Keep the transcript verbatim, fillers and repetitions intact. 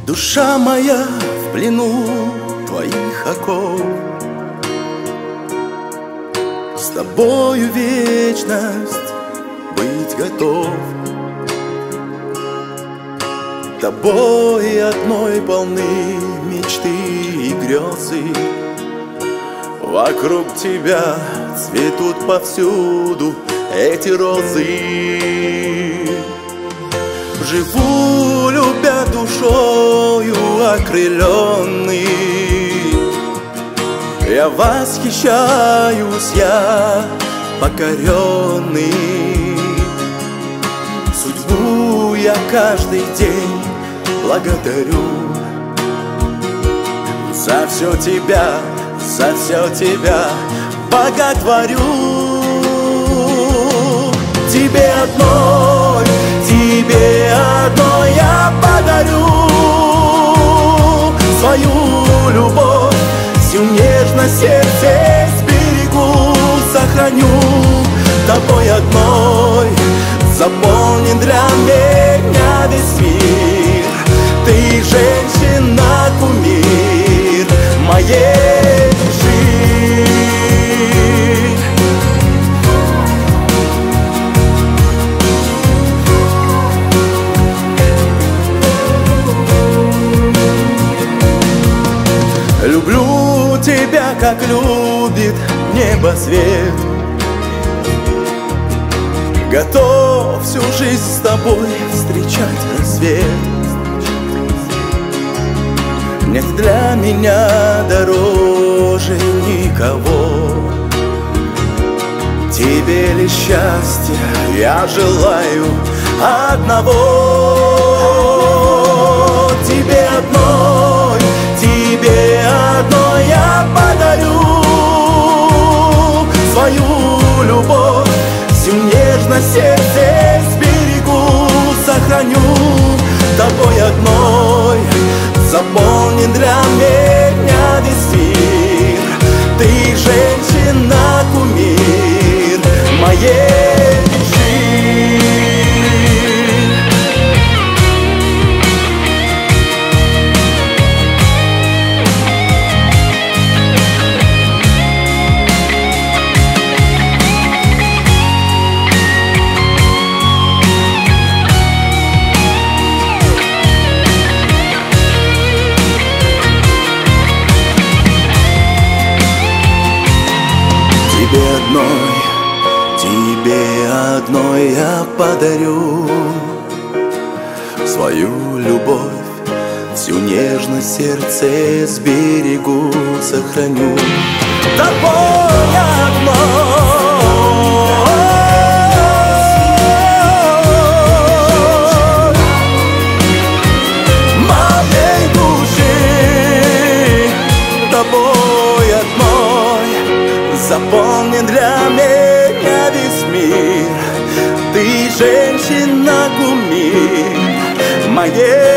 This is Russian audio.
Душа моя в плену твоих оков, с тобою вечность быть готов. Тобой одной полны мечты и грезы. Вокруг тебя цветут повсюду эти розы. Живу, любя душою окрыленный, я восхищаюсь, я покоренный. Судьбу я каждый день благодарю за все тебя, за все тебя боготворю. Тебе одной, тебе одной я подарю свою любовь, всю нежность сердце сберегу, сохраню. Тобой одной заполнен для меня весь мир. Ты женщина, кумир моей души. Люблю тебя, как любит небо свет. Готов всю жизнь с тобой встречать рассвет. Нет для меня дороже никого. Тебе лишь счастья я желаю одного. Тебе одной, тебе одной я подарю свою любовь, всю нежность сердце сберегу, сохраню. Тобой одной заполнен для меня весь мир. Ты женщина, кумир моей души. Тебе одной, тебе одной я подарю свою любовь, всю нежность сердце сберегу, сохраню. Тобой одной моей души, тобой одной заполнен для меня весь мир. Ты женщина, кумир моей